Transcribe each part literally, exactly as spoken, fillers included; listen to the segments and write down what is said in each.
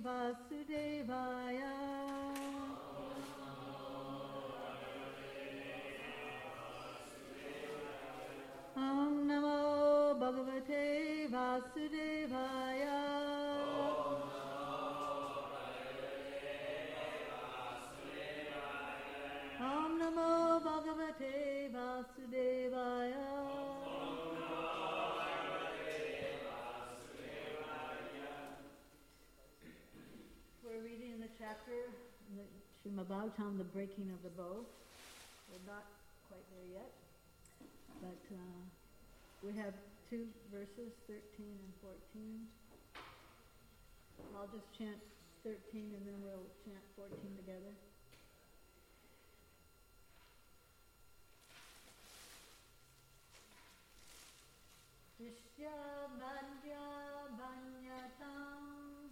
Vasudevaya. Om Namo Bhagavate Vasudevaya. Om Namo Bhagavate Vasudevaya. We're reading the chapter in the Srimad Bhagavatam, the breaking of the bow. We're not quite there yet, but uh, we have two verses, thirteen and fourteen. I'll just chant thirteen and then we'll chant fourteen together. Srishya Bhajya Banyatam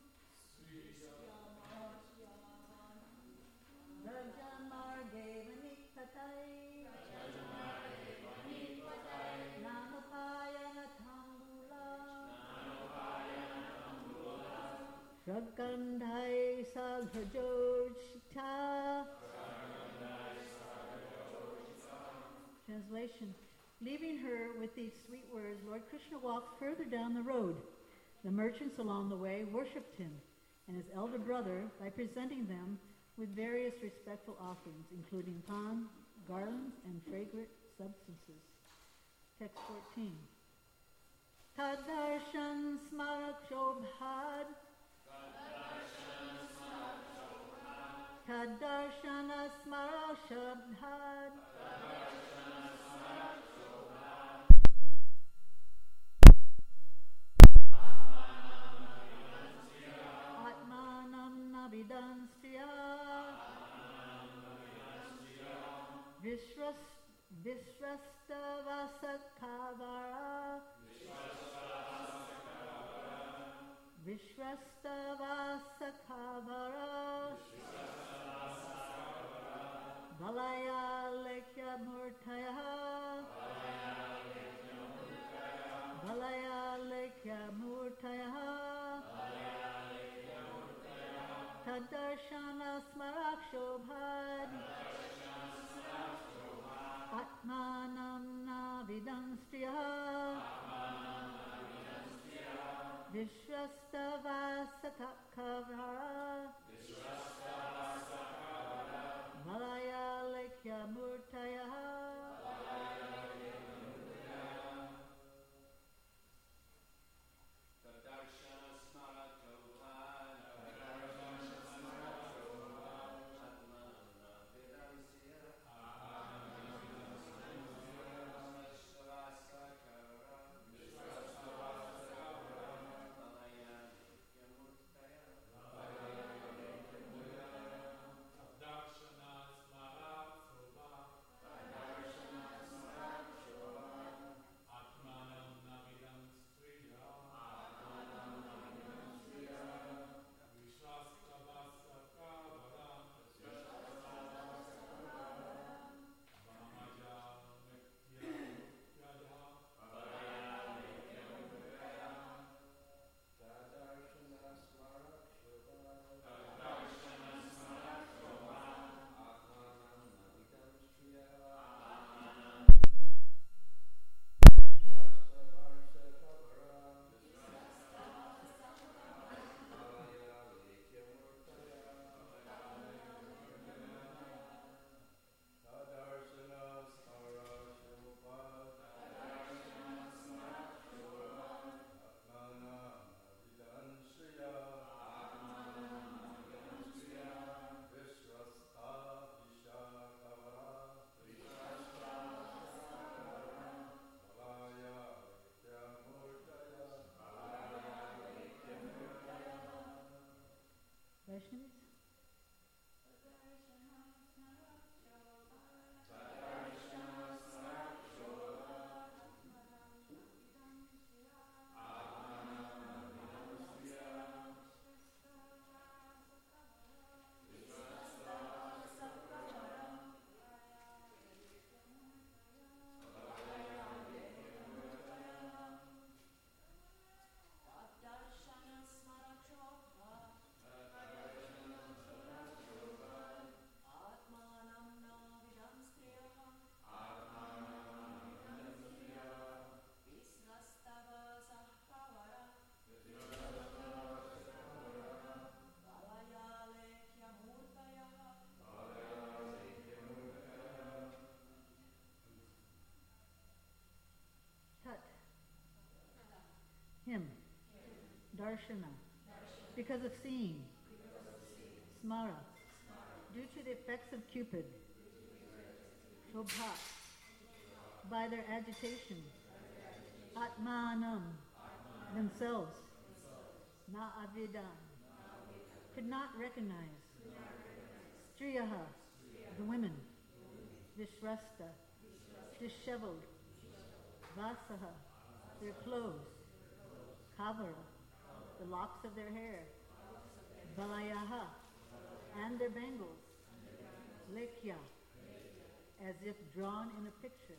Rajamarge Vanikpatai Namapayana Tambula Shraggandhai Saghajojita. Translation. Leaving her with these sweet words, Lord Krishna walked further down the road. The merchants along the way worshipped him and his elder brother by presenting them with various respectful offerings, including pan, garlands, and fragrant substances. Text fourteen. Tadarshan smarak shobhad. Tadarshana smarak shobhad. Navidansya Vishwas Vishwastavasakavara Vishwastavasakavara Valaya Lekya Murtaya Valaya Lekya Murtaya Tadarshana smarak shobhad Atmanam navidam striya Vishwastavasakavara Malaya lekya murtaya. darshana, because of seeing, smara, due to the effects of Cupid, shobha, by their agitation, atmanam, themselves, na avidam, could not recognize, striyaha, the women, vishrasta, disheveled, vasaha, their clothes, kavara, the locks of their hair, balayaha, and their bangles, lekya, as if drawn in a picture,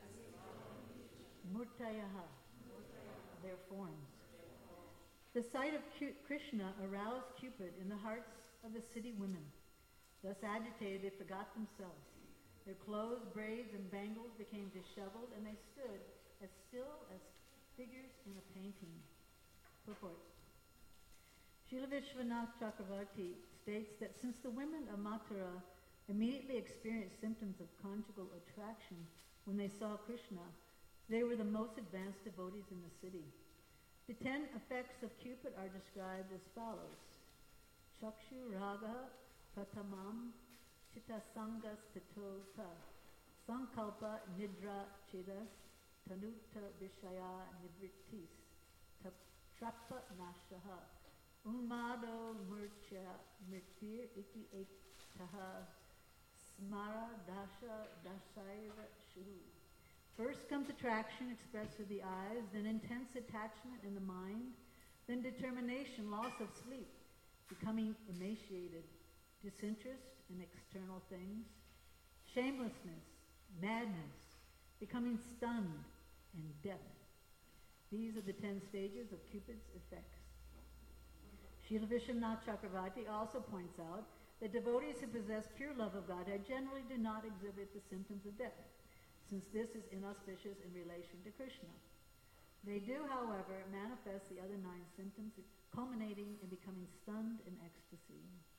murtayaha, their forms. The sight of Cu- Krishna aroused Cupid in the hearts of the city women. Thus agitated, they forgot themselves. Their clothes, braids, and bangles became disheveled, and they stood as still as figures in a painting. Purport. Srila Vishwanath Chakravarti states that since the women of Mathura immediately experienced symptoms of conjugal attraction when they saw Krishna, they were the most advanced devotees in the city. The ten effects of Cupid are described as follows. Chakshu Raga Pratamam Chitta Sangas Tatota Sankalpa Nidra Chidas Tanuta Vishaya Nivrittis Trappa Nashaha Unmado Murcha Mritir Iti Etaha Smara Dasha Dashaira Shuhu. First comes attraction expressed through the eyes, then intense attachment in the mind, then determination, loss of sleep, becoming emaciated, disinterest in external things, shamelessness, madness, becoming stunned, and death. These are the ten stages of Cupid's effects. Srila Vishwanath Chakravarti also points out that devotees who possess pure love of Godhead generally do not exhibit the symptoms of death, since this is inauspicious in relation to Krishna. They do, however, manifest the other nine symptoms, culminating in becoming stunned in ecstasy.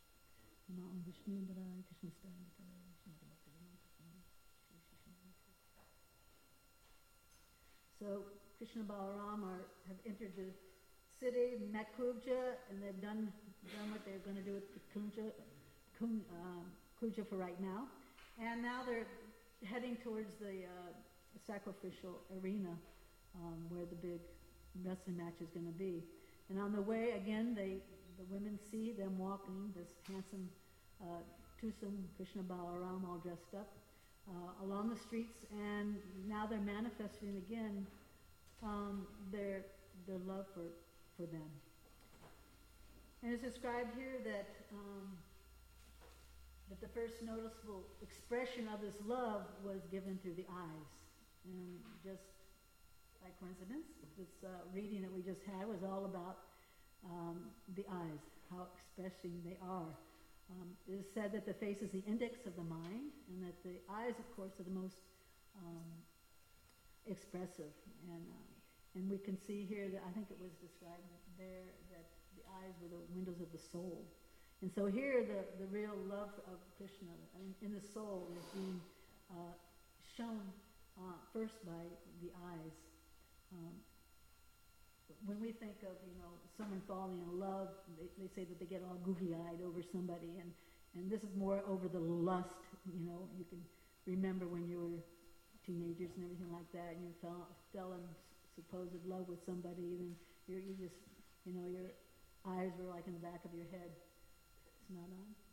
So Krishna and Balaram are, have entered the city, met Kubja, and they've done done what they're going to do with the Kunja, Kun, um, Kuja for right now. And now they're heading towards the uh, sacrificial arena um, where the big wrestling match is going to be. And on the way, again, they the women see them walking, this handsome uh, twosome Krishna Balaram all dressed up uh, along the streets, and now they're manifesting again um, their their love for, for them. And it's described here that um, that the first noticeable expression of this love was given through the eyes. And just by coincidence, this uh, reading that we just had was all about um, the eyes, how expressing they are. Um, it is said that the face is the index of the mind, and that the eyes, of course, are the most um, expressive. And uh, and we can see here that I think it was described there that the eyes were the windows of the soul. And so here the, the real love of Krishna in, in the soul is being uh, shown uh, first by the eyes. Um, when we think of, you know, someone falling in love, they, they say that they get all googly-eyed over somebody, and, and this is more over the lust. You know, you can remember when you were teenagers and everything like that, and you fell, fell in supposed love with somebody, and you you just, you know, your eyes were like in the back of your head. It's not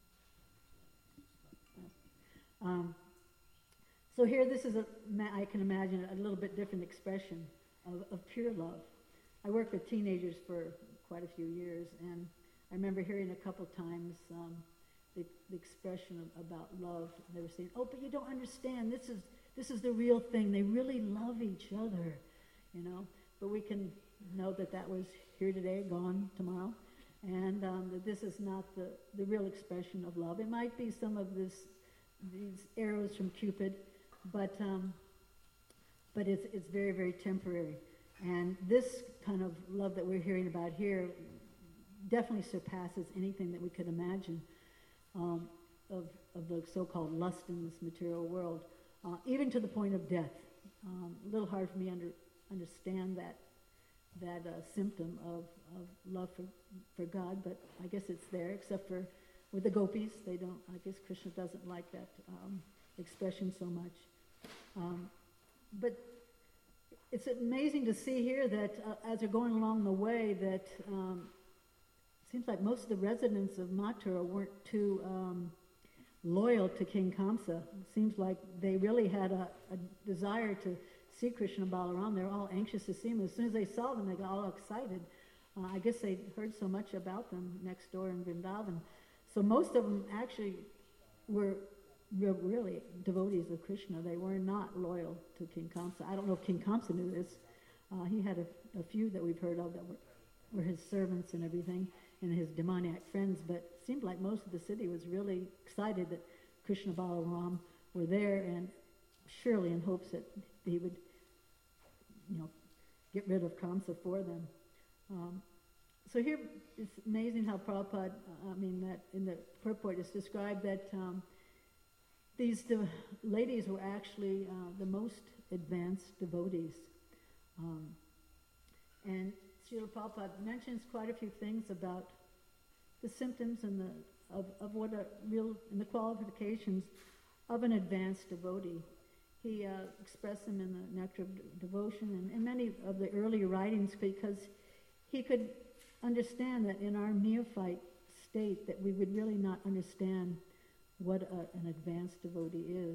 on. Um, so here, this is a, I can imagine a little bit different expression of, of pure love. I worked with teenagers for quite a few years, and I remember hearing a couple times um, the, the expression of, about love. They were saying, "Oh, but you don't understand. This is this is the real thing. They really love each other, you know." But we can know that that was here today, gone tomorrow, and um, that this is not the, the real expression of love. It might be some of this these arrows from Cupid, but um, but it's it's very, very temporary. And this kind of love that we're hearing about here definitely surpasses anything that we could imagine um, of, of the so-called lust in this material world, uh, even to the point of death. Um, a little hard for me to under, understand that that uh, symptom of, of love for, for God, but I guess it's there, except for with the gopis. They don't, I guess Krishna doesn't like that um, expression so much. Um, but it's amazing to see here that uh, as they're going along the way, that um, it seems like most of the residents of Mathura weren't too um, loyal to King Kamsa. It seems like they really had a, a desire to see Krishna Balaram. They're all anxious to see him. As soon as they saw them, they got all excited. Uh, I guess they heard so much about them next door in Vrindavan. So most of them actually were re- really devotees of Krishna. They were not loyal to King Kamsa. I don't know if King Kamsa knew this. Uh, he had a, a few that we've heard of that were, were his servants and everything, and his demoniac friends, but it seemed like most of the city was really excited that Krishna Balaram were there, and surely in hopes that he would, you know, get rid of Kamsa for them. Um, so here it's amazing how Prabhupada, uh, I mean, that in the purport it's described that um, these de- ladies were actually uh, the most advanced devotees. Um, and Srila Prabhupada mentions quite a few things about the symptoms and the of, of what are real and the qualifications of an advanced devotee. He uh, expressed them in the Nectar of D- Devotion and in many of the earlier writings, because he could understand that in our neophyte state that we would really not understand what a, an advanced devotee is.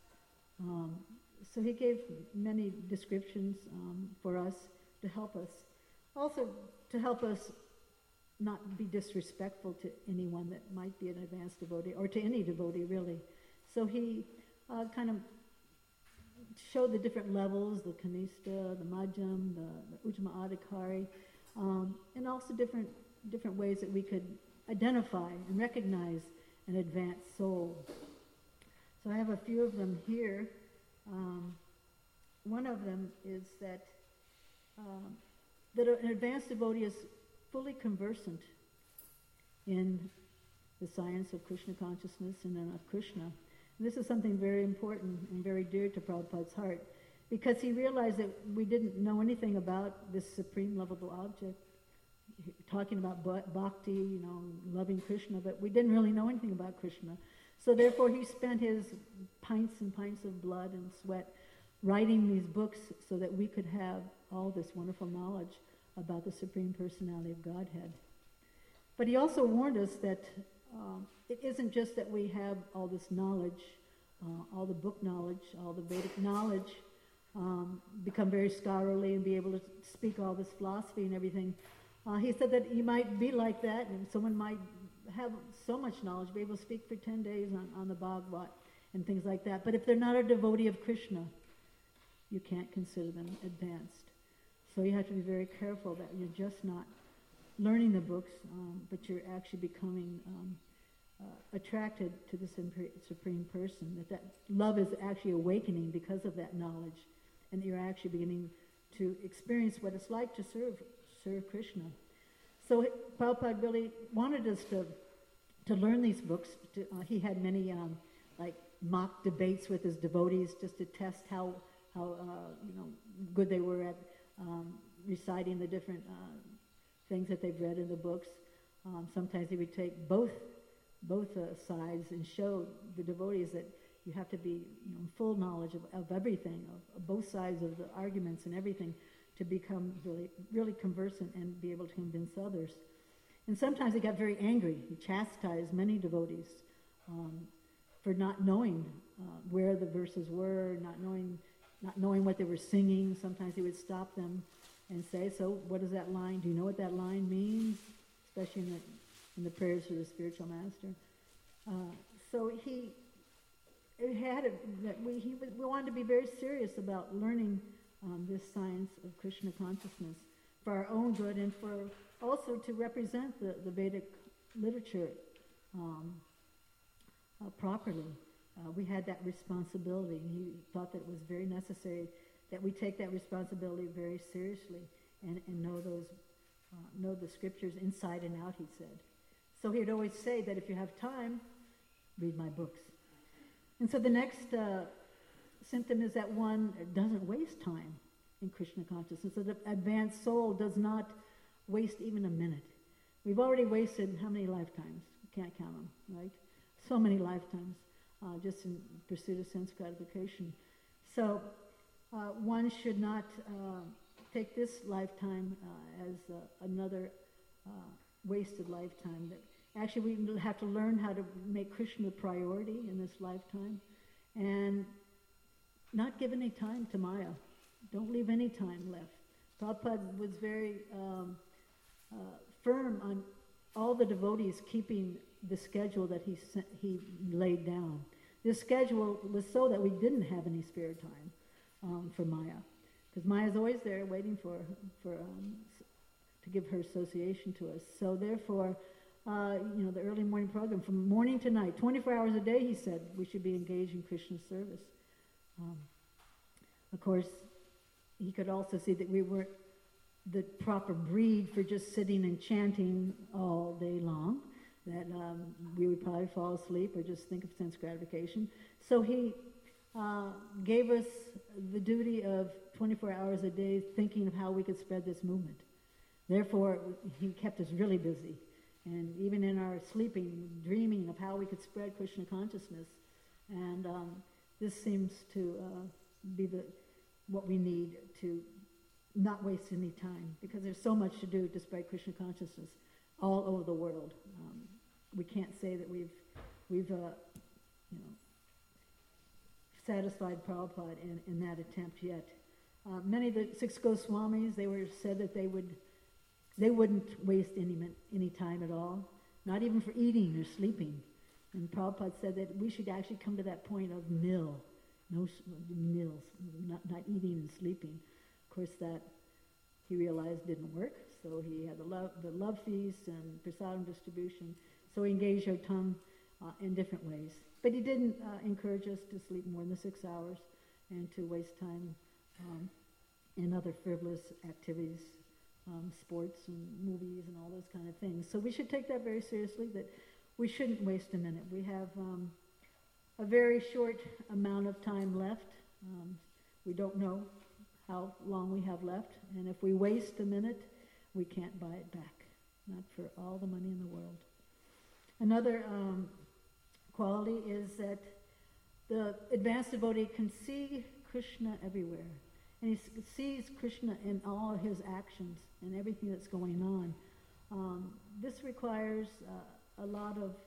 Um, so he gave many descriptions um, for us to help us. Also to help us not be disrespectful to anyone that might be an advanced devotee, or to any devotee really. So he uh, kind of showed the different levels, the Kanishta, the Madhyam, the, the Ujjama Adhikari, um, and also different different ways that we could identify and recognize an advanced soul. So I have a few of them here. Um, one of them is that um, that an advanced devotee is fully conversant in the science of Krishna consciousness and then of Krishna. And this is something very important and very dear to Prabhupada's heart, because he realized that we didn't know anything about this supreme lovable object, talking about bhakti, you know, loving Krishna, but we didn't really know anything about Krishna. So therefore he spent his pints and pints of blood and sweat writing these books so that we could have all this wonderful knowledge about the Supreme Personality of Godhead. But he also warned us that um, it isn't just that we have all this knowledge, uh, all the book knowledge, all the Vedic knowledge, um, become very scholarly and be able to speak all this philosophy and everything. Uh, he said that you might be like that, and someone might have so much knowledge, be able to speak for ten days on, on the Bhagavad and things like that. But if they're not a devotee of Krishna, you can't consider them advanced. So you have to be very careful that you're just not learning the books, um, but you're actually becoming um, uh, attracted to the Supreme Person, that that love is actually awakening because of that knowledge, and that you're actually beginning to experience what it's like to serve serve Krishna. So Prabhupada really wanted us to to learn these books. To, uh, he had many um, like mock debates with his devotees just to test how how uh, you know good they were at um, reciting the different uh, things that they've read in the books. Um, sometimes he would take both both uh, sides and show the devotees that you have to be you know, in full knowledge of, of everything, of, of both sides of the arguments and everything, to become really really conversant and be able to convince others. And sometimes he got very angry. He chastised many devotees um, for not knowing uh, where the verses were, not knowing not knowing what they were singing. Sometimes he would stop them and say, so what is that line? Do you know what that line means? Especially in the, in the prayers for the spiritual master. Uh, so he it had a, that we, he, we wanted to be very serious about learning um, this science of Krishna consciousness for our own good and for also to represent the, the Vedic literature um, uh, properly. Uh, we had that responsibility, and he thought that it was very necessary that we take that responsibility very seriously and, and know those, uh, know the scriptures inside and out, he said. So he'd always say that if you have time, read my books. And so the next uh, symptom is that one doesn't waste time. in Krishna consciousness. So the advanced soul does not waste even a minute. We've already wasted how many lifetimes? We can't count them, right? So many lifetimes uh, just in pursuit of sense gratification. So uh, one should not uh, take this lifetime uh, as uh, another uh, wasted lifetime. That actually, we have to learn how to make Krishna a priority in this lifetime and not give any time to Maya. Don't leave any time left. Prabhupada was very um, uh, firm on all the devotees keeping the schedule that he sent, he laid down. This schedule was so that we didn't have any spare time um, for Maya, because Maya's always there waiting for for um, to give her association to us. So therefore, uh, you know, the early morning program from morning to night, twenty-four hours a day, he said we should be engaged in Krishna's service. Um, of course, he could also see that we weren't the proper breed for just sitting and chanting all day long, that um, we would probably fall asleep or just think of sense gratification. So he uh, gave us the duty of twenty-four hours a day thinking of how we could spread this movement. Therefore, he kept us really busy. And even in our sleeping, dreaming of how we could spread Krishna consciousness. And um, this seems to uh, be the what we need to not waste any time, because there's so much to do to spread Krishna consciousness all over the world. Um, we can't say that we've, we've, uh, you know, satisfied Prabhupada in, in that attempt yet. Uh, many of the six Goswamis, they were said that they would, they wouldn't waste any any time at all, not even for eating or sleeping. And Prabhupada said that we should actually come to that point of nil, no nils, not, not eating and sleeping. Of course, that he realized didn't work, so he had the love, the love feast and prasadam distribution. So he engaged our tongue uh, in different ways. But he didn't uh, encourage us to sleep more than six hours and to waste time um, in other frivolous activities, um, sports and movies and all those kind of things. So we should take that very seriously, that we shouldn't waste a minute. We have um, a very short amount of time left. Um, we don't know how long we have left, and if we waste a minute, we can't buy it back, not for all the money in the world. Another um, quality is that the advanced devotee can see Krishna everywhere, and he sees Krishna in all his actions and everything that's going on. Um, this requires uh, a lot of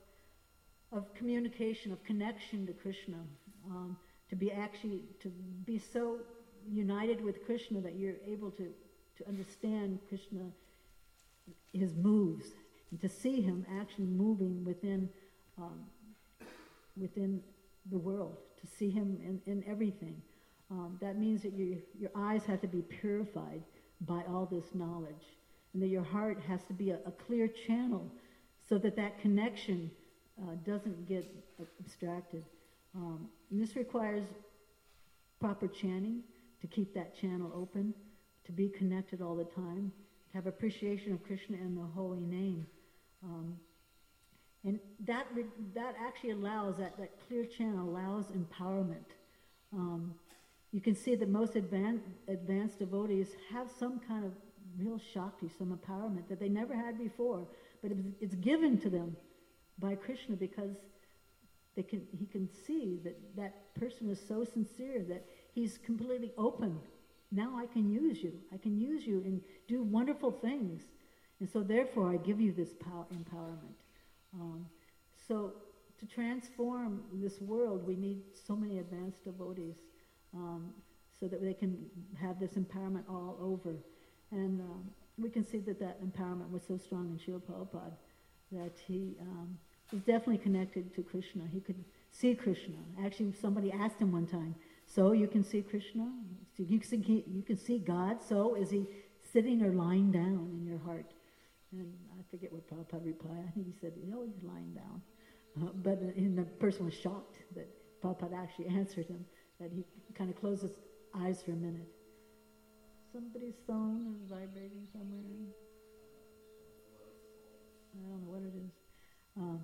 of communication, of connection to Krishna, um, to be actually to be so united with Krishna that you're able to, to understand Krishna, his moves, and to see him actually moving within um, within the world, to see him in, in everything. Um, that means that you, your eyes have to be purified by all this knowledge, and that your heart has to be a, a clear channel so that that connection uh, doesn't get abstracted. Um, and this requires proper chanting, to keep that channel open, to be connected all the time, to have appreciation of Krishna and the holy name. Um, and that re- that actually allows, that, that clear channel allows empowerment. Um, you can see that most advan- advanced devotees have some kind of real Shakti, some empowerment that they never had before, but it's, it's given to them by Krishna because they can, he can see that that person is so sincere that he's completely open. Now I can use you. I can use you and do wonderful things. And so therefore I give you this power, empowerment. Um, so to transform this world, we need so many advanced devotees um, so that they can have this empowerment all over. And um, we can see that that empowerment was so strong in Srila Prabhupada that he um, was definitely connected to Krishna. He could see Krishna. Actually, somebody asked him one time, so you can see Krishna? So you, can see, you can see God, so is he sitting or lying down in your heart? And I forget what Prabhupada replied. I think he said, no, he's lying down. Uh, but and the person was shocked that Prabhupada actually answered him, that he kind of closed his eyes for a minute. Somebody's phone is vibrating somewhere. I don't know what it is. Um,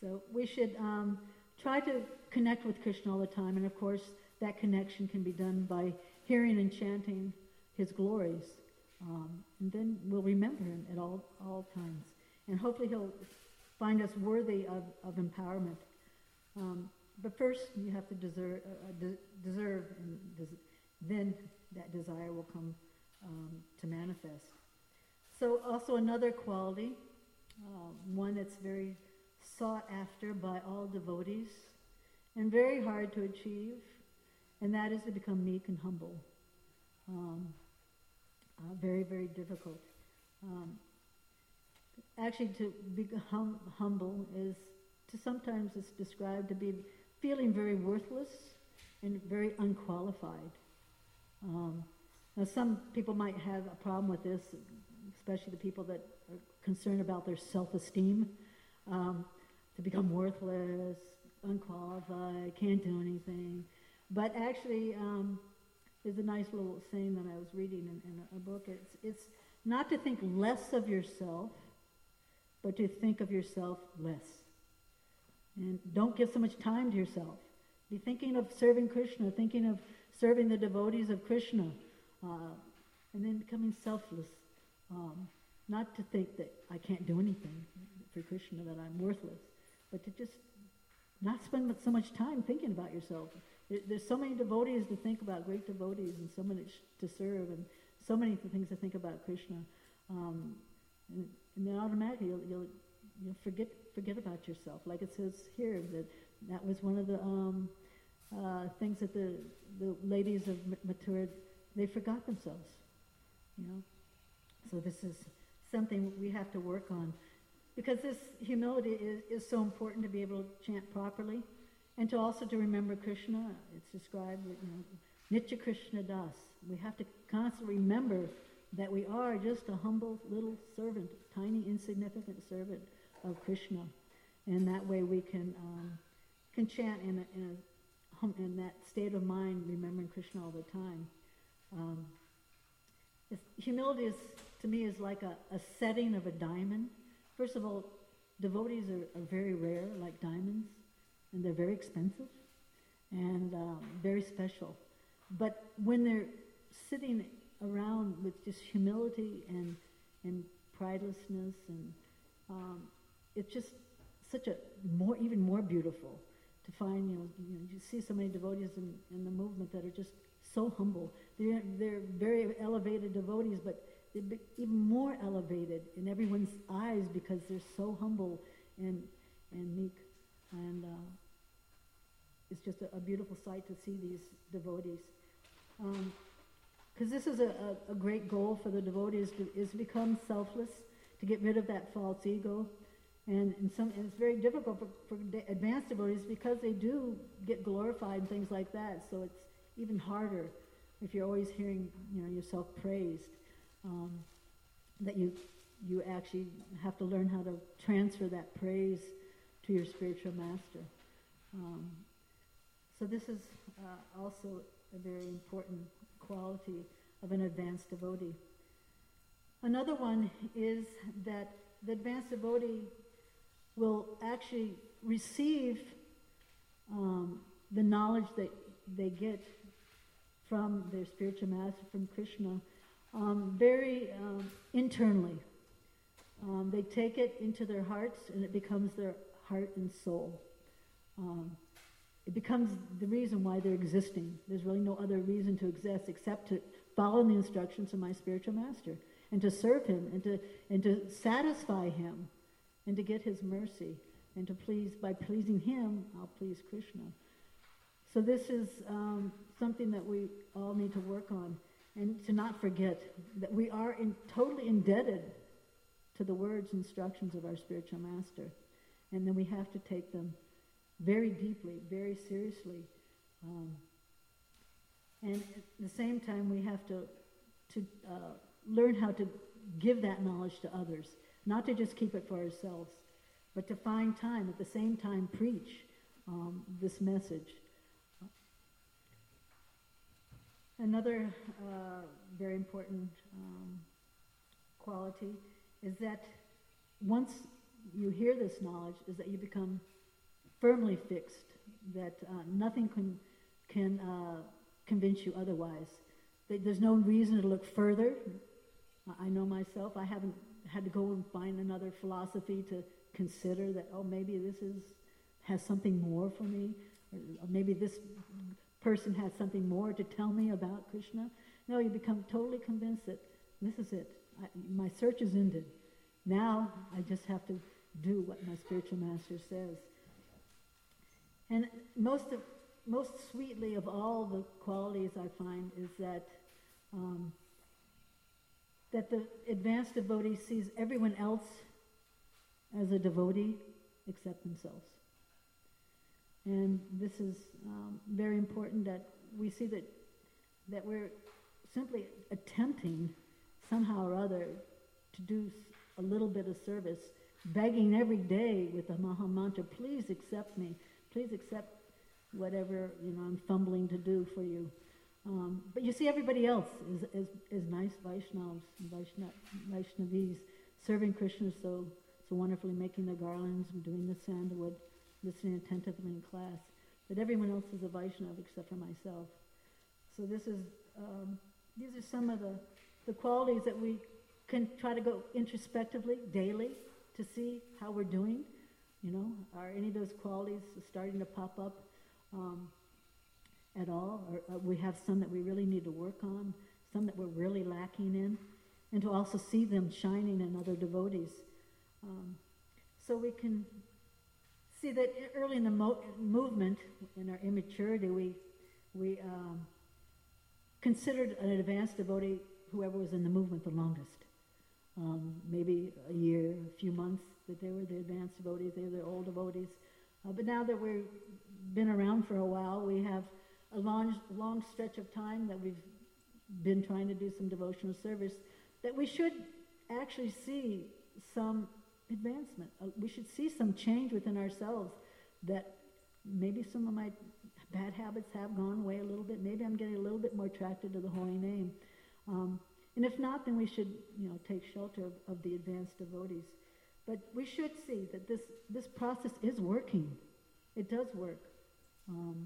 So we should um, try to connect with Krishna all the time, and of course that connection can be done by hearing and chanting his glories. Um, and then we'll remember him at all, all times. And hopefully he'll find us worthy of, of empowerment. Um, but first you have to deserve, uh, de- deserve and des- then that desire will come um, to manifest. So also another quality, uh, one that's very sought after by all devotees and very hard to achieve, and that is to become meek and humble. Um, uh, very, very difficult. Um, actually, to be hum- humble is to sometimes it's described to be feeling very worthless and very unqualified. Um, now, some people might have a problem with this, especially the people that are concerned about their self-esteem, um, to become worthless, unqualified, can't do anything. But actually, um, there's a nice little saying that I was reading in, in a, a book. It's, it's not to think less of yourself, but to think of yourself less. And don't give so much time to yourself. Be thinking of serving Krishna, thinking of serving the devotees of Krishna, uh, and then becoming selfless. Um, not to think that I can't do anything for Krishna, that I'm worthless, but to just not spend so much time thinking about yourself. There, there's so many devotees to think about, great devotees, and so many to serve, and so many things to think about Krishna. Um, and, and then automatically you'll, you'll, you'll forget forget about yourself. Like it says here, that that was one of the um, uh, things that the, the ladies of Mathura, they forgot themselves, you know. So this is something we have to work on, because this humility is, is so important to be able to chant properly, and to also to remember Krishna. It's described that, you know, Nitya Krishna Das. We have to constantly remember that we are just a humble little servant, tiny insignificant servant of Krishna, and that way we can um, can chant in a, in, a hum, in that state of mind, remembering Krishna all the time. Um, humility is, to me, is like a, a setting of a diamond. First of all, devotees are, are very rare, like diamonds, and they're very expensive and um, very special. But when they're sitting around with just humility and and pridelessness, and um, it's just such a more, even more beautiful to find. You know, you, know, you see so many devotees in, in the movement that are just so humble. They're they're very elevated devotees, but they're be even more elevated in everyone's eyes because they're so humble and and meek, and uh, it's just a, a beautiful sight to see these devotees. Um, Because this is a, a, a great goal for the devotees, to, is to become selfless, to get rid of that false ego. And, and, some, and it's very difficult for, for de- advanced devotees because they do get glorified and things like that. So it's even harder if you're always hearing, you know, yourself praised, um, that you you actually have to learn how to transfer that praise to your spiritual master. Um, so this is uh, also a very important quality of an advanced devotee. Another one is that the advanced devotee will actually receive um, the knowledge that they get from their spiritual master, from Krishna, um, very um, internally. Um, they take it into their hearts, and it becomes their heart and soul. Um, It becomes the reason why they're existing. There's really no other reason to exist except to follow the instructions of my spiritual master, and to serve him, and to and to satisfy him, and to get his mercy, and to please, by pleasing him, I'll please Krishna. So this is um, something that we all need to work on, and to not forget that we are in, totally indebted to the words and instructions of our spiritual master, and then we have to take them very deeply, very seriously. Um, and at the same time, we have to, to uh, learn how to give that knowledge to others, not to just keep it for ourselves, but to find time, at the same time, preach um, this message. Another uh, very important um, quality is that once you hear this knowledge is that you become firmly fixed, that uh, nothing can, can uh, convince you otherwise. That there's no reason to look further. I know myself, I haven't had to go and find another philosophy to consider that, oh, maybe this is has something more for me, or, or maybe this person has something more to tell me about Krishna. No, you become totally convinced that this is it. I, my search is ended. Now I just have to do what my spiritual master says. And most of, most sweetly of all the qualities I find is that um, that the advanced devotee sees everyone else as a devotee except themselves. And this is um, very important, that we see that that we're simply attempting somehow or other to do a little bit of service, begging every day with the Maha Mantra, please accept me, please accept whatever, you know, I'm fumbling to do for you. Um, but you see everybody else is, is, is nice Vaishnavas, Vaishnav, Vaishnavis, serving Krishna so, so wonderfully, making the garlands, doing the sandalwood, listening attentively in class. But everyone else is a Vaishnava except for myself. So this is, um, these are some of the, the qualities that we can try to go introspectively, daily, to see how we're doing. You know, are any of those qualities starting to pop up um, at all? Or, or we have some that we really need to work on, some that we're really lacking in, and to also see them shining in other devotees. Um, so we can see that early in the mo- movement, in our immaturity, we we um, considered an advanced devotee whoever was in the movement the longest. Um, maybe a year, a few months that they were the advanced devotees, they were the old devotees. Uh, but now that we've been around for a while, we have a long, long stretch of time that we've been trying to do some devotional service, that we should actually see some advancement. Uh, we should see some change within ourselves, that maybe some of my bad habits have gone away a little bit. Maybe I'm getting a little bit more attracted to the holy name. Um, and if not, then we should, you know, take shelter of, of the advanced devotees. But we should see that this, this process is working. It does work. Um,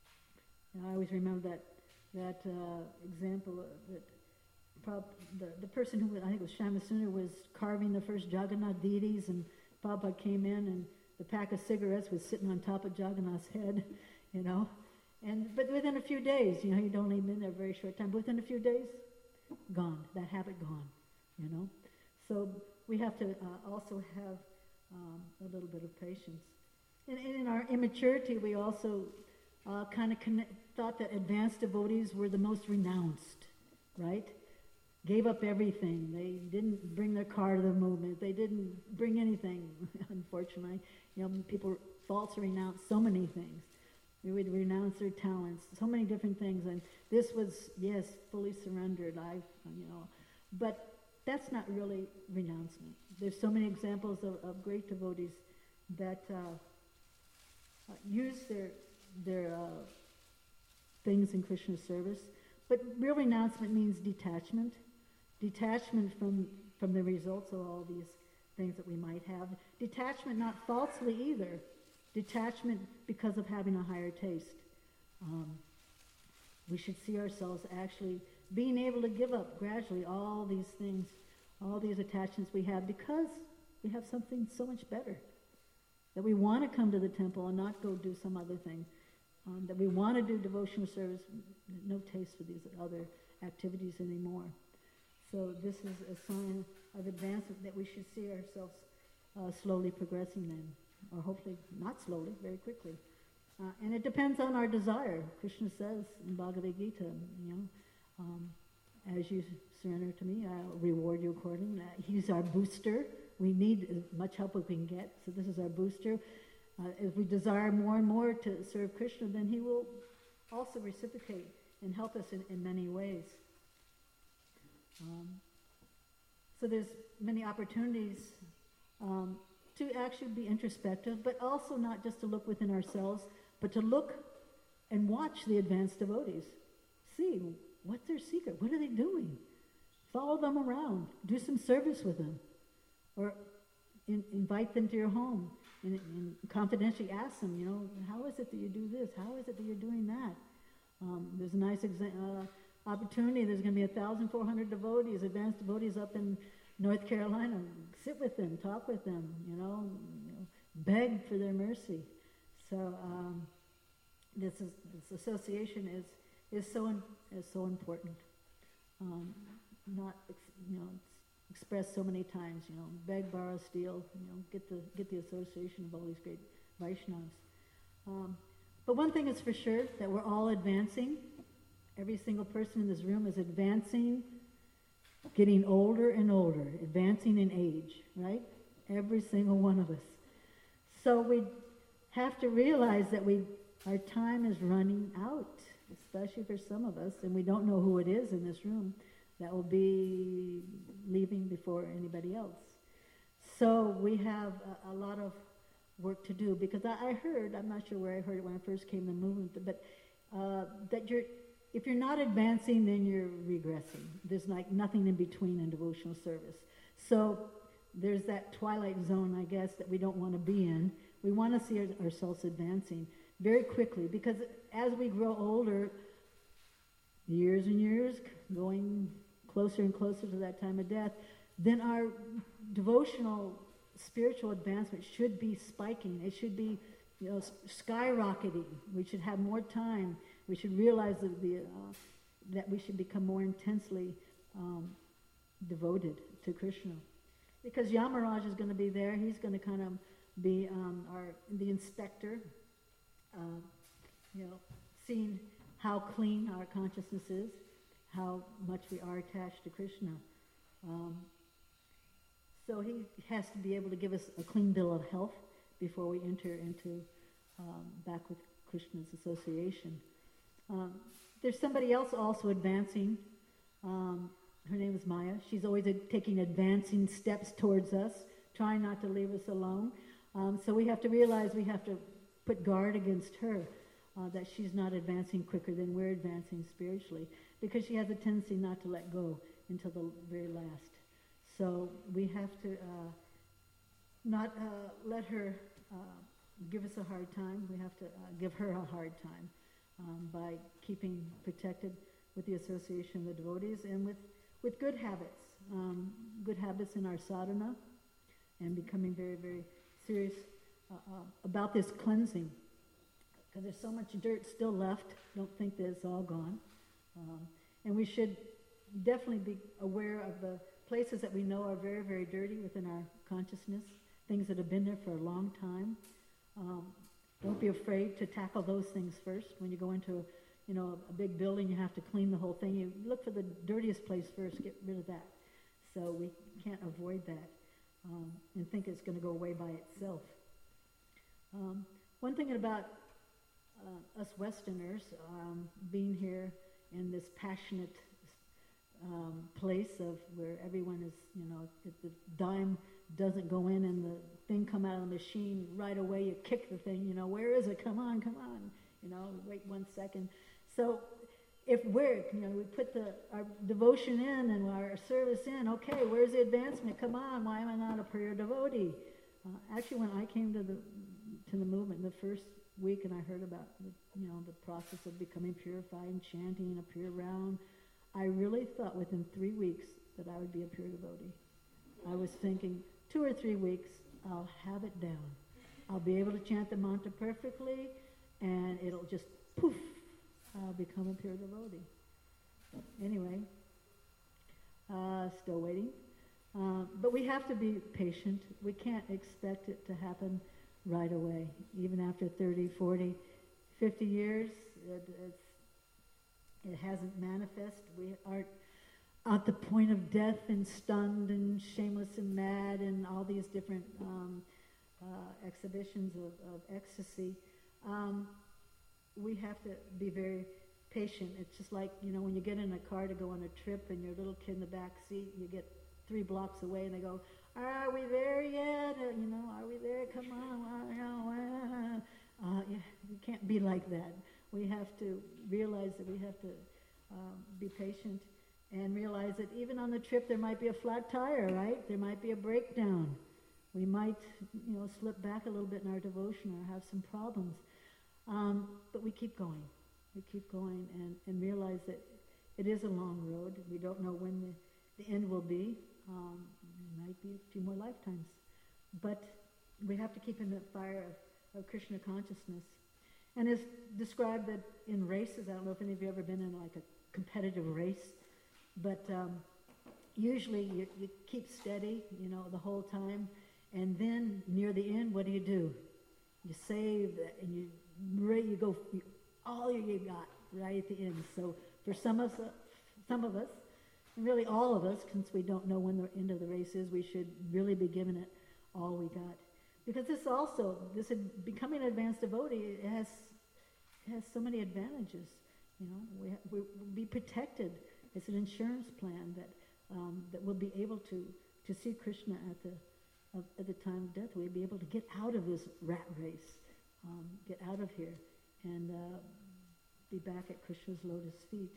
and I always remember that that uh, example uh, that Prab- the, the person who, I think it was Shamasundar, was carving the first Jagannath deities, and Prabhupada came in and the pack of cigarettes was sitting on top of Jagannath's head, you know. And but within a few days, you know, he'd only been there a very short time, but within a few days, gone, that habit gone, you know. So we have to uh, also have um, a little bit of patience. And, and in our immaturity, we also uh, kind of connect, thought that advanced devotees were the most renounced, right? Gave up everything. They didn't bring their car to the movement. They didn't bring anything, unfortunately. You know, people falsely renounce so many things. They would renounce their talents, so many different things. And this was, yes, fully surrendered. I, you know, but that's not really renouncement. There's so many examples of, of great devotees that uh, uh, use their their uh, things in Krishna's service. But real renouncement means detachment. Detachment from, from the results of all these things that we might have. Detachment not falsely either. Detachment because of having a higher taste. Um, we should see ourselves actually being able to give up gradually all these things, all these attachments we have, because we have something so much better. That we want to come to the temple and not go do some other thing. Um, that we want to do devotional service, no taste for these other activities anymore. So this is a sign of advancement that we should see ourselves uh, slowly progressing in, or hopefully not slowly, very quickly. Uh, and it depends on our desire. Krishna says in Bhagavad Gita, you know, um, as you surrender to me, I'll reward you accordingly. He's our booster. We need as much help as we can get, so this is our booster. Uh, if we desire more and more to serve Krishna, then he will also reciprocate and help us in, in many ways. Um, so there's many opportunities um, to actually be introspective, but also not just to look within ourselves, but to look and watch the advanced devotees. See, what's their secret? What are they doing? Follow them around. Do some service with them. Or in, invite them to your home and, and confidentially ask them, you know, how is it that you do this? How is it that you're doing that? Um, there's a nice exa- uh, opportunity. There's going to be one thousand four hundred devotees, advanced devotees up in North Carolina. Sit with them, talk with them, you know, you know beg for their mercy. So um, this is this association is is so in, is so important. Um, not ex, you know it's expressed so many times. You know, beg, borrow, steal. You know, get the get the association of all these great Vaishnavas. Um, but one thing is for sure, that we're all advancing. Every single person in this room is advancing, getting older and older, advancing in age, right? Every single one of us. So we have to realize that we our time is running out, especially for some of us, and we don't know who it is in this room that will be leaving before anybody else. So we have a, a lot of work to do, because I, I heard, I'm not sure where I heard it when I first came to the movement, but uh, that you're, if you're not advancing, then you're regressing. There's like nothing in between in devotional service. So there's that twilight zone, I guess, that we don't want to be in. We want to see our, ourselves advancing very quickly, because as we grow older, years and years, going closer and closer to that time of death, then our devotional spiritual advancement should be spiking. It should be, you know, skyrocketing. We should have more time. We should realize that, the, uh, that we should become more intensely um, devoted to Krishna. Because Yamaraj is going to be there. He's going to kind of be um, our the inspector, uh, you know, seeing how clean our consciousness is, how much we are attached to Krishna. Um, so he has to be able to give us a clean bill of health before we enter into um, back with Krishna's association. Um, there's somebody else also advancing. Um, her name is Maya. She's always a, taking advancing steps towards us, trying not to leave us alone. Um, so we have to realize we have to put guard against her, uh, that she's not advancing quicker than we're advancing spiritually, because she has a tendency not to let go until the very last. So we have to uh, not uh, let her uh, give us a hard time. We have to uh, give her a hard time um, by keeping protected with the association of the devotees and with, with good habits, um, good habits in our sadhana, and becoming very, very serious uh, uh, about this cleansing. Because there's so much dirt still left. Don't think that it's all gone. Um, and we should definitely be aware of the places that we know are very, very dirty within our consciousness, things that have been there for a long time. Um, don't be afraid to tackle those things first. When you go into, you know, a big building, you have to clean the whole thing. You look for the dirtiest place first, get rid of that. So we can't avoid that um, and think it's going to go away by itself. Um, one thing about uh, us Westerners um, being here in this passionate um, place of where everyone is, you know, if the dime doesn't go in and the thing come out of the machine right away, you kick the thing, you know, where is it? Come on, come on, you know, wait one second. So if we're, you know, we put the our devotion in and our service in, okay, where's the advancement? Come on, why am I not a prayer devotee? Uh, actually, when I came to the to the movement the first week and I heard about, the, you know, the process of becoming purified and chanting a pure round, I really thought within three weeks that I would be a pure devotee. I was thinking, two or three weeks, I'll have it down. I'll be able to chant the mantra perfectly, and it'll just poof, I'll become a pure devotee. Anyway, uh, still waiting. Uh, but we have to be patient. We can't expect it to happen right away. Even after thirty, forty, fifty years, it, it's, it hasn't manifested. We aren't at the point of death and stunned and shameless and mad and all these different um, uh, exhibitions of, of ecstasy. Um, we have to be very patient. It's just like, you know, when you get in a car to go on a trip and your little kid in the back seat, you get three blocks away and they go, are we there yet? Uh, you know, are we there? Come on. Uh, yeah, we can't be like that. We have to realize that we have to um, be patient and realize that even on the trip there might be a flat tire, right? There might be a breakdown. We might, you know, slip back a little bit in our devotion or have some problems. Um, but we keep going. We keep going and, and realize that it is a long road. We don't know when the, the end will be. Um, it might be a few more lifetimes. But we have to keep in the fire of, of Krishna consciousness. And it's described that in races, I don't know if any of you have ever been in like a competitive race, but um, usually you, you keep steady, you know, the whole time. And then near the end, what do you do? You save and you you go you, all you got right at the end. So for some of us, some of us, and really all of us, since we don't know when the end of the race is, we should really be giving it all we got. Because this also, this ad, becoming an advanced devotee, it has it has so many advantages. You know, we ha- we we'll be protected. It's an insurance plan that um, that we'll be able to to see Krishna at the of, at the time of death. We'll be able to get out of this rat race, um, get out of here, and uh, be back at Krishna's lotus feet.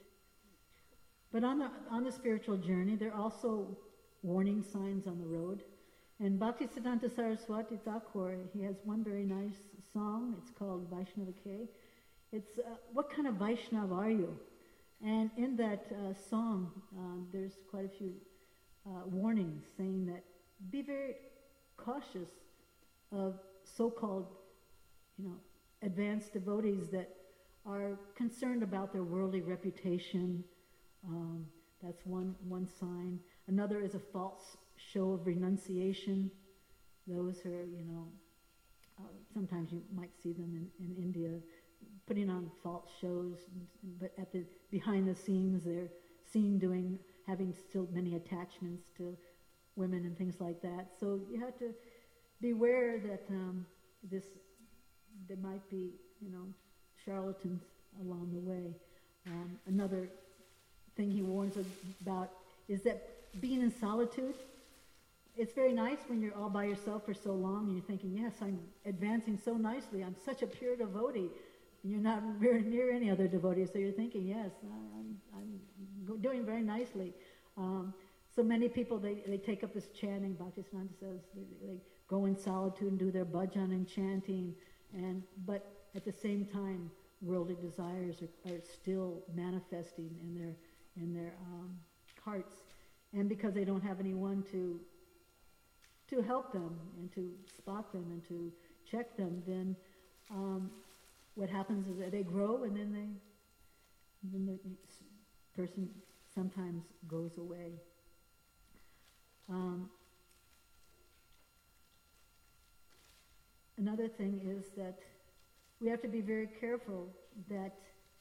But on the on the spiritual journey, there are also warning signs on the road. And Bhaktisiddhanta Saraswati Thakur, he has one very nice song. It's called Vaishnava K. It's, uh, what kind of Vaishnav are you? And in that uh, song, um, there's quite a few uh, warnings saying that be very cautious of so-called, you know, advanced devotees that are concerned about their worldly reputation. Um, that's one one sign. Another is a false show of renunciation. Those are, you know, uh, sometimes you might see them in, in India putting on false shows, but at the behind the scenes they're seen doing, having still many attachments to women and things like that. So you have to beware that um, this there might be, you know, charlatans along the way. Um, another thing he warns about is that being in solitude, it's very nice when you're all by yourself for so long and you're thinking, yes, I'm advancing so nicely, I'm such a pure devotee. And you're not very near any other devotee, so you're thinking, yes, I'm, I'm doing very nicely. Um, so many people, they, they take up this chanting. Bhaktisiddhanta says they, they go in solitude and do their bhajan and chanting, and but at the same time, worldly desires are, are still manifesting in their in their um, hearts, and because they don't have anyone to to help them and to spot them and to check them, then um, what happens is that they grow, and then they then the person sometimes goes away. Um, another thing is that we have to be very careful that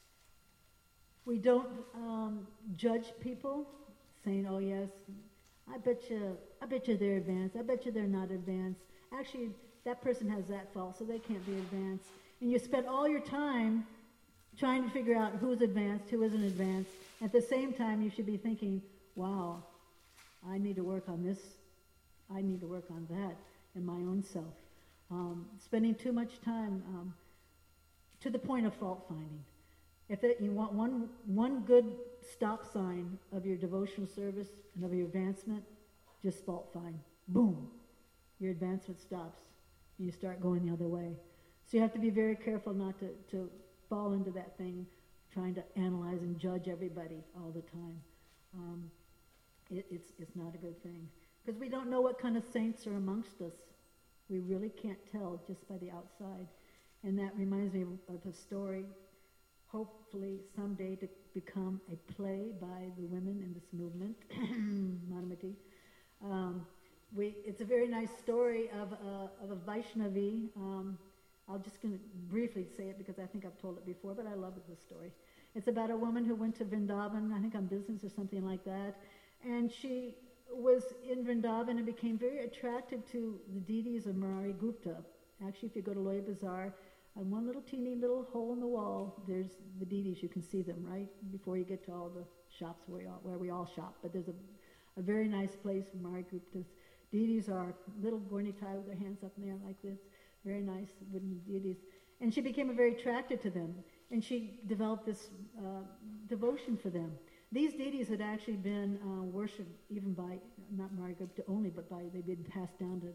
we don't um, judge people, saying, "Oh yes, I bet you, I bet you they're advanced. I bet you they're not advanced. Actually, that person has that fault, so they can't be advanced." And you spend all your time trying to figure out who's advanced, who isn't advanced. At the same time, you should be thinking, "Wow, I need to work on this. I need to work on that in my own self." Um, spending too much time um, to the point of fault finding. If it, you want one one good stop sign of your devotional service and of your advancement, just fault find. Boom, your advancement stops. And you start going the other way. So you have to be very careful not to, to fall into that thing, trying to analyze and judge everybody all the time. Um, it, it's it's not a good thing, because we don't know what kind of saints are amongst us. We really can't tell just by the outside. And that reminds me of, of a story, hopefully someday to become a play by the women in this movement, Madhumati. Um, we, it's a very nice story of a, of a Vaishnavi. Um, I'm just going to briefly say it because I think I've told it before, but I love this story. It's about a woman who went to Vrindavan, I think on business or something like that, and she was in Vrindavan and became very attracted to the deities of Murari Gupta. Actually, if you go to Loya Bazaar, on one little teeny little hole in the wall, there's the deities. You can see them right before you get to all the shops where we all, where we all shop. But there's a, a very nice place for Murari Gupta's deities are little Gornitai with their hands up in the air like this. Very nice wooden deities. And she became very attracted to them. And she developed this uh, devotion for them. These deities had actually been uh, worshipped even by, not Murari Gupta only, but by, they'd been passed down to,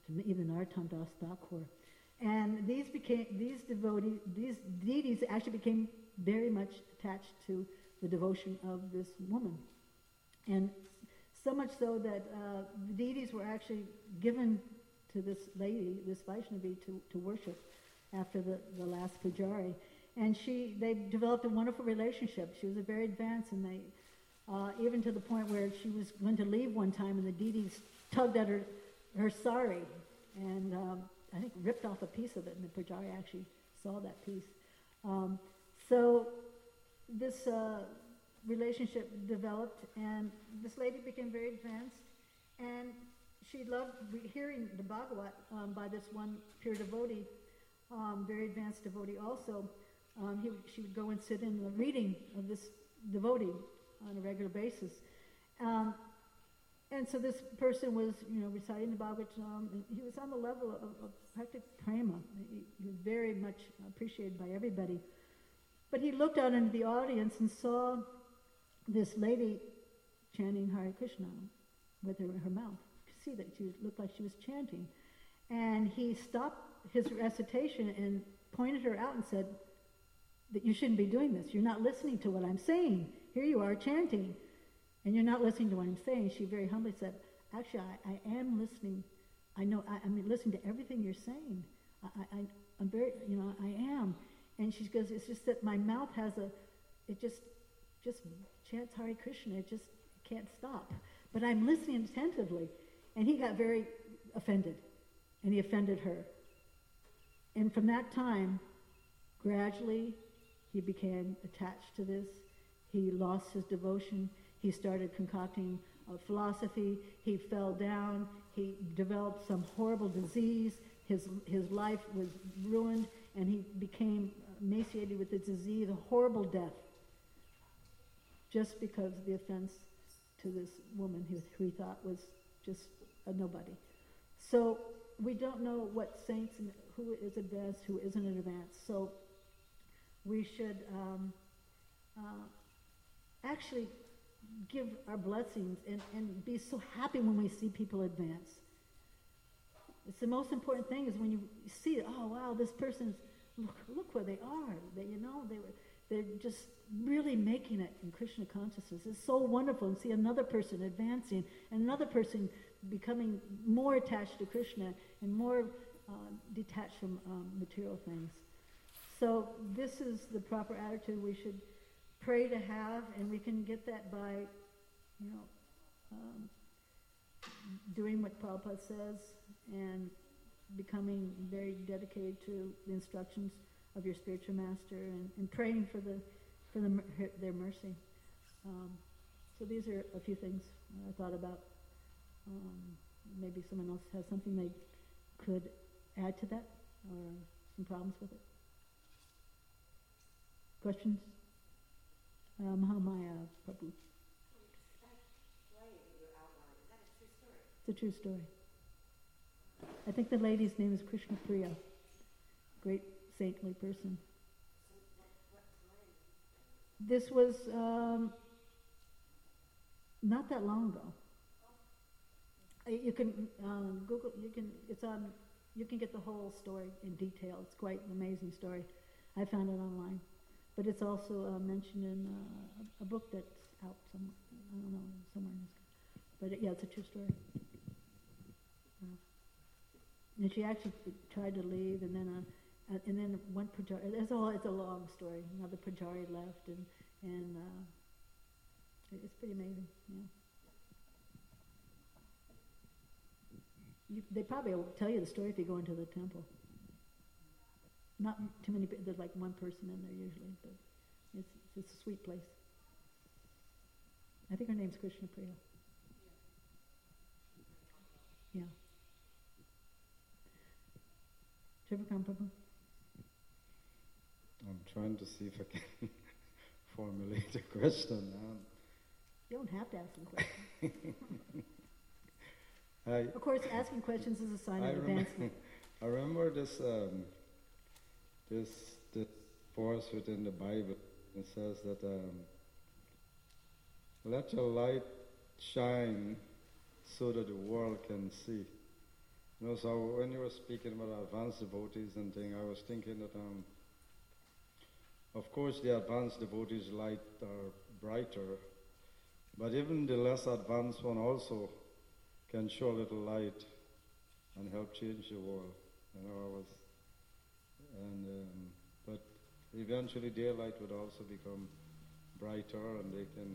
even Narottam Das Thakur. And these became these devotees, these deities actually became very much attached to the devotion of this woman, and so much so that uh, the deities were actually given to this lady, this Vaishnavi, to, to worship after the, the last pujari. And she, they developed a wonderful relationship. She was a very advanced, and they, uh, even to the point where she was going to leave one time, and the deities tugged at her, her sari, and um, I think ripped off a piece of it, and the pujari actually saw that piece. Um, so this uh, relationship developed, and this lady became very advanced, and she loved hearing the Bhagavat um, by this one pure devotee, um, very advanced devotee also. Um, he, she would go and sit in the reading of this devotee on a regular basis. Um, and so this person was, you know, reciting the Bhagavatam, and he was on the level of, of practic prema. He, he was very much appreciated by everybody. But he looked out into the audience and saw this lady chanting Hare Krishna with her, her mouth. You could see that she looked like she was chanting. And he stopped his recitation and pointed her out and said that you shouldn't be doing this. You're not listening to what I'm saying. Here you are chanting, and you're not listening to what I'm saying. She very humbly said, actually, I, I am listening. I know, I, I'm listening to everything you're saying. I, I, I'm very, you know, I am. And she goes, it's just that my mouth has a, it just, just chants Hare Krishna. It just can't stop. But I'm listening attentively. And he got very offended, and he offended her. And from that time, gradually, he became attached to this. He lost his devotion. He started concocting a philosophy. He fell down. He developed some horrible disease. His, his life was ruined, and he became emaciated with the disease, a horrible death, just because of the offense to this woman who, who he thought was just a nobody. So we don't know what saints, and who is advanced, who isn't advanced. So we should um, uh, actually give our blessings and, and be so happy when we see people advance. It's the most important thing is when you see, oh wow, this person's, look, look where they are. They, you know, they were, they're just really making it in Krishna consciousness. It's so wonderful, and see another person advancing, and another person becoming more attached to Krishna and more uh, detached from um, material things. So this is the proper attitude we should pray to have, and we can get that by, you know, um, doing what Prabhupada says and becoming very dedicated to the instructions of your spiritual master, and, and praying for the for the, their mercy. Um, so these are a few things I thought about. Um, maybe someone else has something they could add to that, or some problems with it. Questions? Uh, Mahamaya Prabhu. It's a true story. I think the lady's name is Krishna Priya. Great saintly person. This was um, not that long ago. You can um, Google. You can. It's on. You can get the whole story in detail. It's quite an amazing story. I found it online, but it's also uh, mentioned in uh, a book that's out somewhere. I don't know, somewhere in this. But it, yeah, it's a true story. Yeah. And she actually tried to leave, and then uh, and then one pujari. It's all. It's a long story. Another pujari left, and and uh, it's pretty amazing. Yeah. You, they probably will tell you the story if you go into the temple. Not too many people. There's like one person in there usually, but it's it's a sweet place. I think her name's Krishna Priya. Yeah. Trivakam Prabhu. I'm trying to see if I can formulate a question now. You don't have to ask them questions. I, of course, asking questions is a sign I of remember, advancement. I remember this um, this this verse within the Bible. It says that um, let your light shine so that the world can see. You know, so when you were speaking about advanced devotees and thing, I was thinking that, um, of course, the advanced devotees' light are brighter, but even the less advanced one also can show a little light and help change the world. You know, I was, and um, but eventually their light would also become brighter, and they can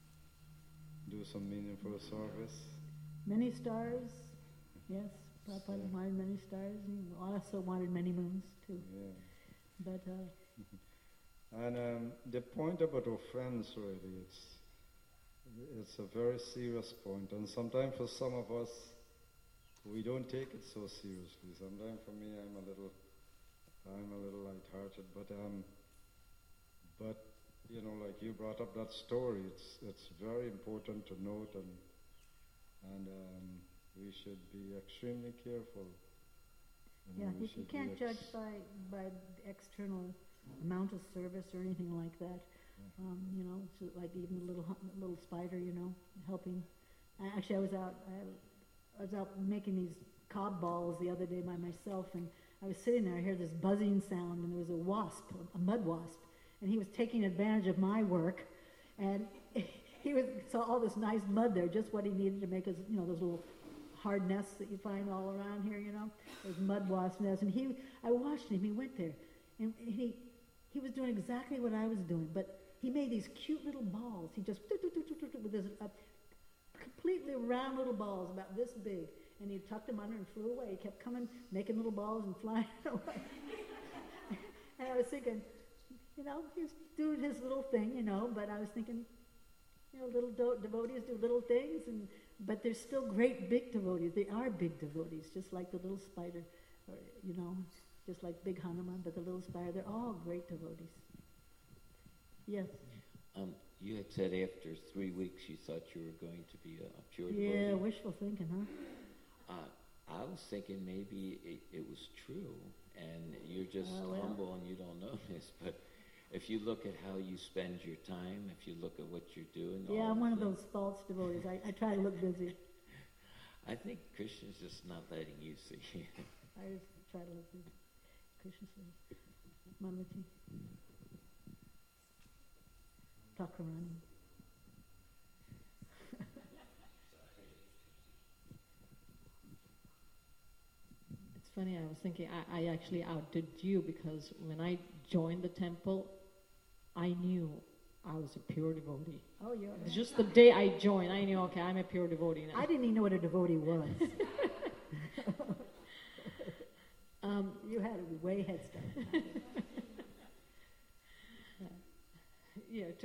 do some meaningful service. Many stars, yes. Prabhupada Yeah. wanted many stars, and he also wanted many moons too. Yeah. But uh, And um, the point about offense, really, it's it's a very serious point, and sometimes for some of us, we don't take it so seriously. Sometimes for me, I'm a little, I'm a little light-hearted, but um, but you know, like you brought up that story, it's it's very important to note, and and um, we should be extremely careful. You know, yeah, we you, you should can't be ex- judge by by the external amount of service or anything like that. Um, you know, so like even the little hu- little spider, you know, helping. I, actually, I was out. I, I was out making these cob balls the other day by myself, and I was sitting there. I heard this buzzing sound, and there was a wasp, a mud wasp, and he was taking advantage of my work, and he was saw all this nice mud there, just what he needed to make his, you know, those little hard nests that you find all around here, you know, those mud wasp nests. And he, I watched him. He went there, and he, he was doing exactly what I was doing, but he made these cute little balls. He just with this uh, completely round little balls about this big, and he tucked them under and flew away. He kept coming, making little balls and flying away. And I was thinking, you know, he's doing his little thing, you know, but I was thinking, you know, little do- devotees do little things, and but they're still great big devotees. They are big devotees, just like the little spider, or, you know, just like big Hanuman, but the little spider, they're all great devotees. Yes. Um, you had said after three weeks you thought you were going to be a, a pure Yeah, devotee. wishful thinking, huh? Uh, I was thinking maybe it, it was true, and you're just Uh, well. humble and you don't know this. But if you look at how you spend your time, if you look at what you're doing, Yeah, all I'm the one of things- those false devotees. I, I try to look busy. I think Krishna's just not letting you see. I just try to look busy. Krishna says, Mamati. Takarani. It's funny, I was thinking I, I actually outdid you because when I joined the temple, I knew I was a pure devotee. Oh, you're. Just the day I joined, I knew, okay, I'm a pure devotee now. I didn't even know what a devotee was. Um, You had a way head start. yeah. To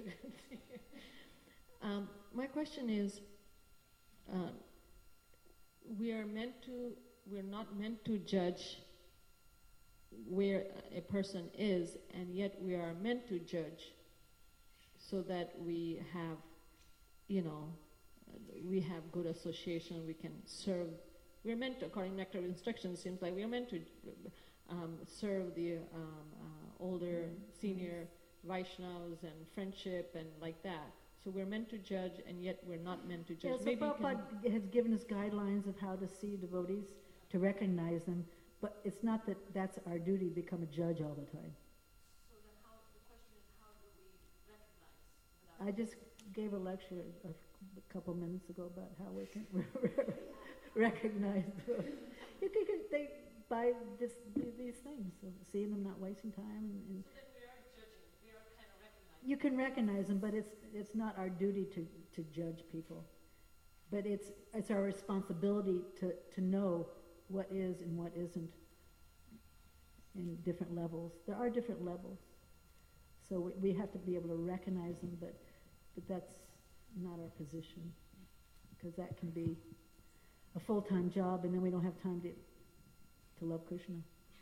um, my question is, um, we are meant to, we're not meant to judge where a person is, and yet we are meant to judge so that we have, you know, we have good association, we can serve. We're meant to, according to Nectar of Instruction, it seems like we're meant to um, serve the um, uh, older, senior Vaishnavas and friendship and like that. So we're meant to judge, and yet we're not meant to judge. Yeah, so Maybe you Prabhupada can, has given us guidelines of how to see devotees, to recognize them, but it's not that that's our duty to become a judge all the time. So then how, the question is, how do we recognize without... I just gave a lecture a, a couple minutes ago about how we can recognize devotees. You can, can they, by this, these things, so seeing them, not wasting time, and, and So then we are judging, we are kind of recognizing. you can recognize them, but it's it's not our duty to, to judge people. But it's it's our responsibility to, to know what is and what isn't in different levels. There are different levels. So we, we have to be able to recognize them, but but that's not our position. Because that can be a full-time job, and then we don't have time to to love Krishna.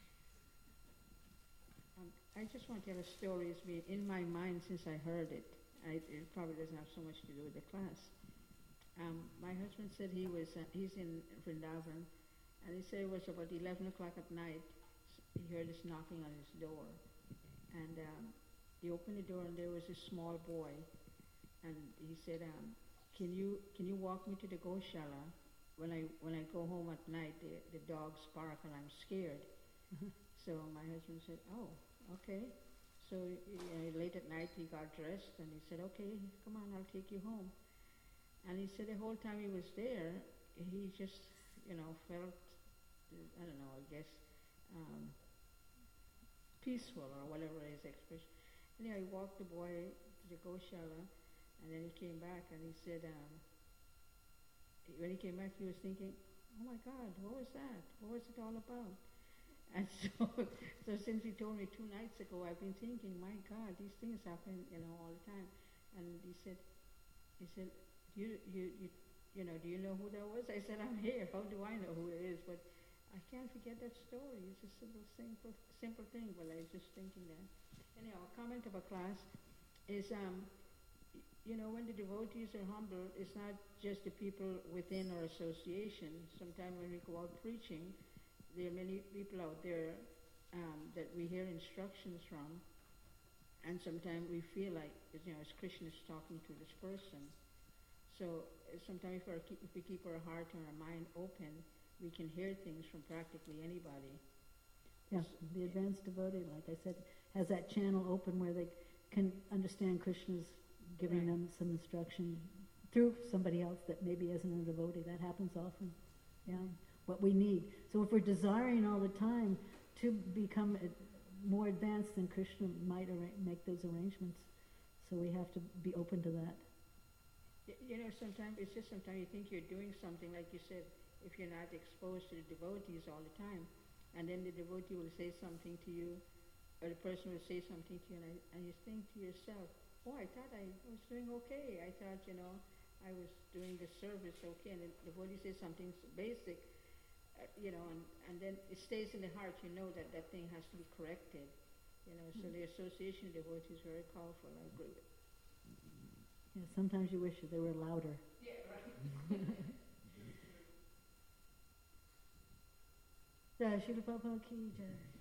Um, I just want to tell a story. It's been in my mind since I heard it. I, it probably doesn't have so much to do with the class. Um, my husband said he was uh, he's in Vrindavan, and he said it was about eleven o'clock at night. He heard this knocking on his door, and um, he opened the door, and there was a small boy, and he said, um, "Can you can you walk me to the Goshala when I when I go home at night, the, the dogs bark and I'm scared. So my husband said, "Oh, okay." So you know, late at night he got dressed and he said, "Okay, come on, I'll take you home." And he said the whole time he was there, he just, you know, felt, I don't know, I guess, um, peaceful or whatever his expression. Anyway, I walked the boy to the Goshala, and then he came back and he said, um, when he came back, he was thinking, "Oh my God, what was that? What was it all about?" And so, so since he told me two nights ago, I've been thinking, my God, these things happen, you know, all the time. And he said, he said, you, you, you, you know, do you know who that was? I said, I'm here. How do I know who it is? But I can't forget that story. It's a simple, simple, simple thing. But I was just thinking that. Anyhow, a comment of a class is, um, y- you know, when the devotees are humble, it's not just the people within our association. Sometimes when we go out preaching, there are many people out there um, that we hear instructions from, and sometimes we feel like, you know, as Krishna is talking to this person. So uh, sometimes if, our, if we keep our heart and our mind open, we can hear things from practically anybody. Yeah, the advanced devotee, like I said, has that channel open where they can understand Krishna's giving Right. them some instruction through somebody else that maybe isn't a devotee. That happens often. Yeah, what we need. So if we're desiring all the time to become uh, more advanced, then Krishna might arra- make those arrangements. So we have to be open to that. Y- You know, sometimes it's just sometimes you think you're doing something, like you said, if you're not exposed to the devotees all the time, and then the devotee will say something to you, or the person will say something to you, and, I, and you think to yourself, "Oh, I thought I was doing okay. I thought, you know, I was doing the service okay." And the devotee says something s- basic, uh, you know, and, and then it stays in the heart. You know that that thing has to be corrected. You know, so the association of devotees is very powerful. I agree. Yeah, sometimes you wish that they were louder. Jai Srila Prabhupada ki jai.